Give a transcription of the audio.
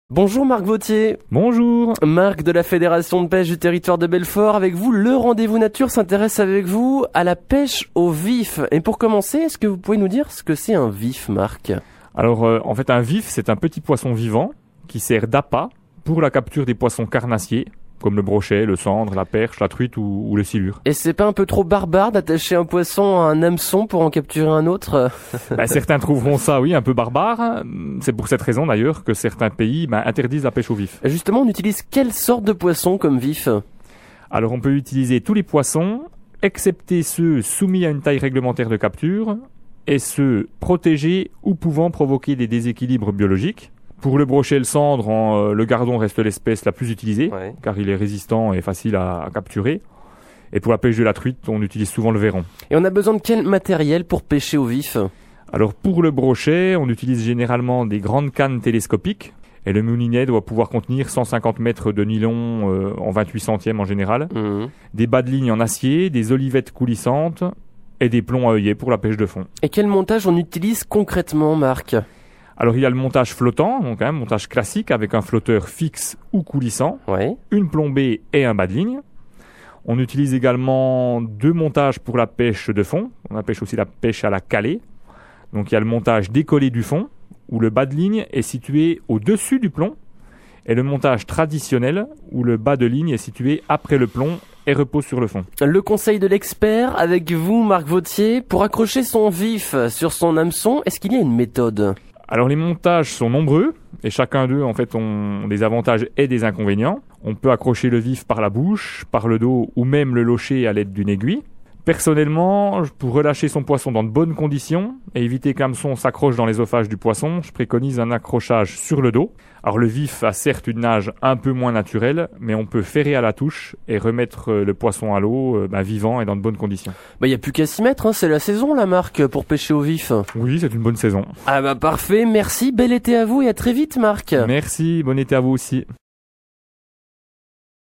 Bonjour Marc Vautier. Bonjour. Marc de la Fédération de pêche du territoire de Belfort. Avec vous, le rendez-vous nature s'intéresse avec vous à la pêche au vif. Et pour commencer, est-ce que vous pouvez nous dire ce que c'est un vif, Marc ? Alors en fait un vif, c'est un petit poisson vivant qui sert d'appât pour la capture des poissons carnassiers comme le brochet, le sandre, la perche, la truite ou le silure. Et c'est pas un peu trop barbare d'attacher un poisson à un hameçon pour en capturer un autre ? Certains trouveront ça, oui, un peu barbare. C'est pour cette raison d'ailleurs que certains pays interdisent la pêche au vif. Justement, on utilise quelle sorte de poisson comme vif ? Alors on peut utiliser tous les poissons, excepté ceux soumis à une taille réglementaire de capture et ceux protégés ou pouvant provoquer des déséquilibres biologiques. Pour le brochet et le cendre, le gardon reste l'espèce la plus utilisée, car il est résistant et facile à capturer. Et pour la pêche de la truite, on utilise souvent le verron. Et on a besoin de quel matériel pour pêcher au vif ? Alors pour le brochet, on utilise généralement des grandes cannes télescopiques. Et le moulinet doit pouvoir contenir 150 mètres de nylon en 28 centièmes en général. Des bas de ligne en acier, des olivettes coulissantes et des plombs à œillet pour la pêche de fond. Et quel montage on utilise concrètement, Marc ? Alors il y a le montage flottant, donc un montage classique avec un flotteur fixe ou coulissant, une plombée et un bas de ligne. On utilise également deux montages pour la pêche de fond. On appelle aussi la pêche à la calée. Donc il y a le montage décollé du fond, où le bas de ligne est situé au-dessus du plomb, et le montage traditionnel, où le bas de ligne est situé après le plomb et repose sur le fond. Le conseil de l'expert avec vous, Marc Vautier, pour accrocher son vif sur son hameçon, est-ce qu'il y a une méthode ? Alors les montages sont nombreux et chacun d'eux en fait ont des avantages et des inconvénients. On peut accrocher le vif par la bouche, par le dos ou même le locher à l'aide d'une aiguille. Personnellement, pour relâcher son poisson dans de bonnes conditions et éviter que l'hameçon s'accroche dans l'œsophage du poisson, je préconise un accrochage sur le dos. Alors le vif a certes une nage un peu moins naturelle, mais on peut ferrer à la touche et remettre le poisson à l'eau vivant et dans de bonnes conditions. Y a plus qu'à s'y mettre, c'est la saison la Marc pour pêcher au vif. Oui, c'est une bonne saison. Parfait, merci, bel été à vous et à très vite Marc. Merci, bon été à vous aussi.